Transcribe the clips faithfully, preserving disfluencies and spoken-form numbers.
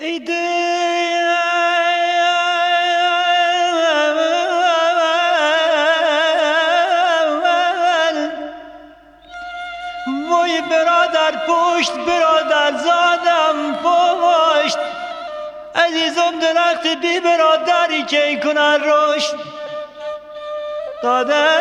ای دل وای برادر پشت برادر زادم پشت عزیزم درخت بی برادری که کنن رشد داده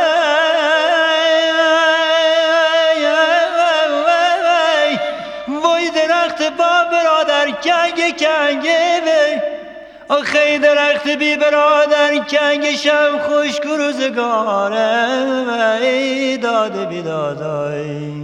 وای درخت با برادر کنگ کنگه وی آخه درخت بی برادر کنگ شب خوش روزگاره وی داده بی دادای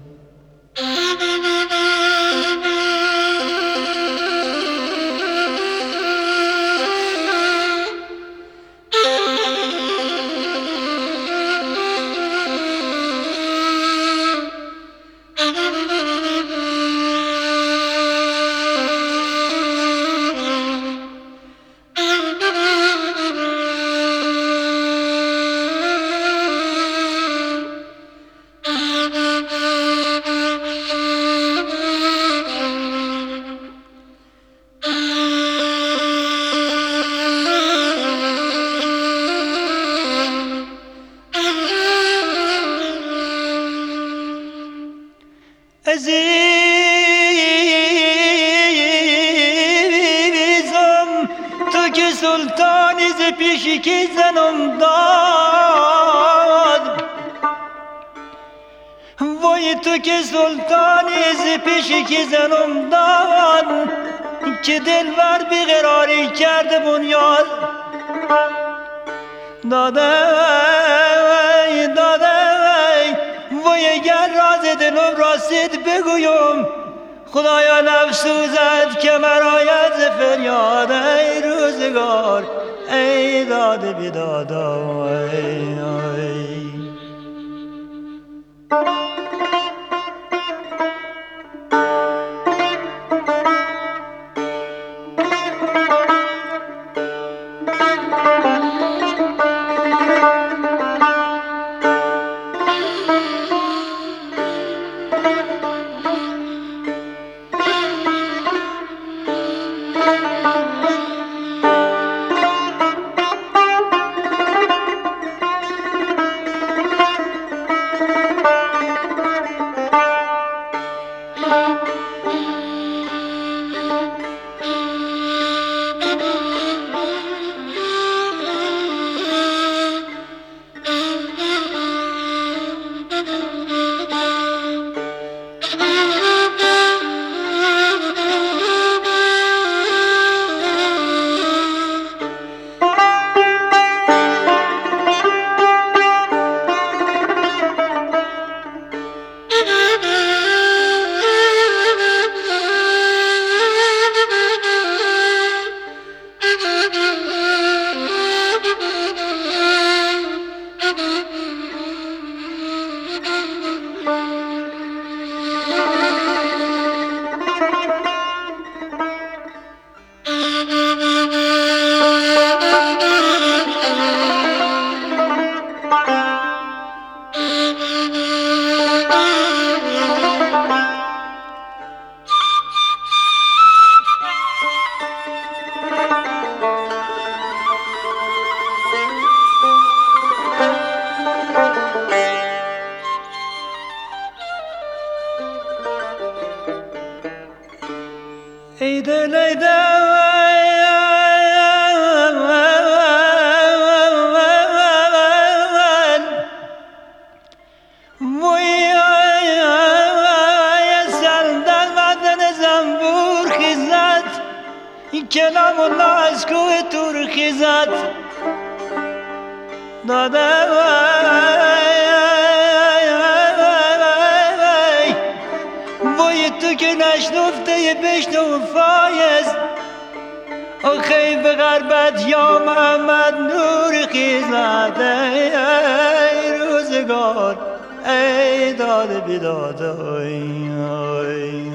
عزیزم تو که سلطانی ز پیشی که زنم داد وای تو که سلطانی ز پیشی که زنم داد که دلبر بیقراری کرده بنیاد داده داده وای اگر راز دلم راستید بگویم خدایا نفسوزد که مرایت ز فریاد ای روزگار ای داده بی دادا ای ای ای دل ای دل وی سندل بدن زنبور خیزد کلام الله از کوه تور خیزد داده وی تو که نشنفته بشنو فایز آخی به غربت یا محمد نور خیزد ای روزگار ای داده بی داده ای